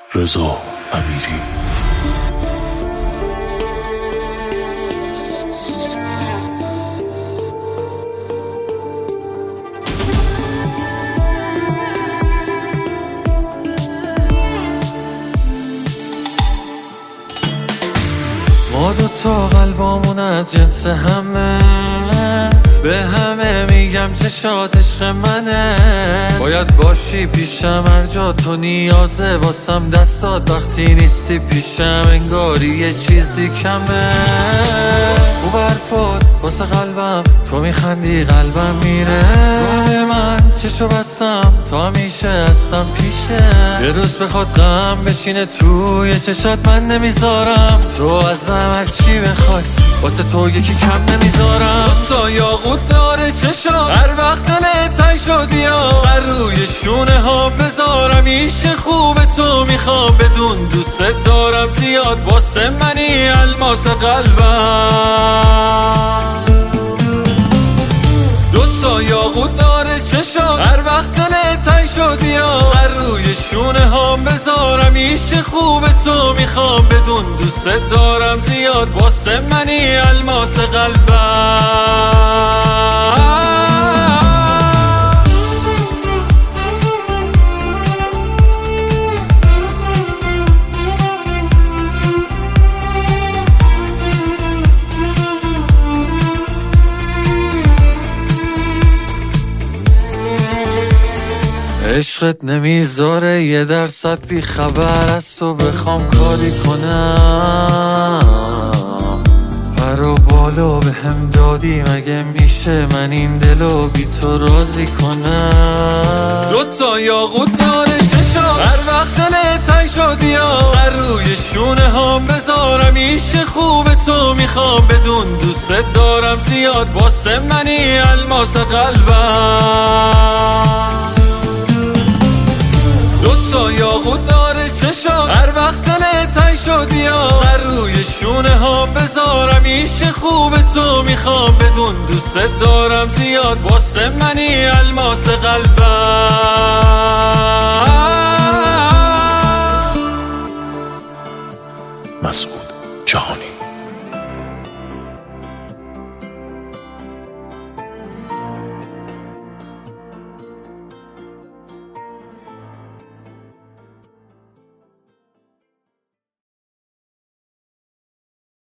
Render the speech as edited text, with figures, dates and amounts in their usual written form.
رضا امیری. ما دوتا قلبامون از جنس همه، به همه میگم چشات عشق منه. باید باشی پیشم هر جا تو نیازه واسم دستات، وقتی نیستی پیشم انگاری یه چیزی کمه. او برفات واسه قلبم، تو میخندی قلبم میره. روح من چشو بستم تو همیشه هستم پیشه. یه روز بخواد غم بشینه توی چشات من نمیذارم، تو ازم هر چی بخوای واسه تو یکی کم نمیذارم. تا یاقوت داره چشا هر وقت دلت تنگ شدی سر روی شونه ها بذارم. ایشه خوب تو میخوام بدون دوست دارم زیاد واسه منی الماس قلبم. دوتا یاقوت داره چشا هر وقت دلت تنگ شدی سر روی شونه ها بذارم. ایشه خوب تو میخوام بدون دوست دارم زیاد واسه منی الماس قلبم. عشقت نمیذاره 1% بی خبر از تو بخوام کاری کنم. پر و بالا به هم دادی مگه میشه من این دلو بی تو راضی کنم. دوتا یاقوت داره چشا هر وقت دلت تنگ شدی سر روی شونه ها بذارم. ایشه خوب تو میخوام بدون دوست دارم زیاد واسه منی الماس قلبم. دوتا یاقوت داره چشا هر وقت دلت تنگ شدی سر روی شونه ها بذارم. ایشه خوب تو میخوام بدون دوست دارم زیاد واسه منی الماس قلبم.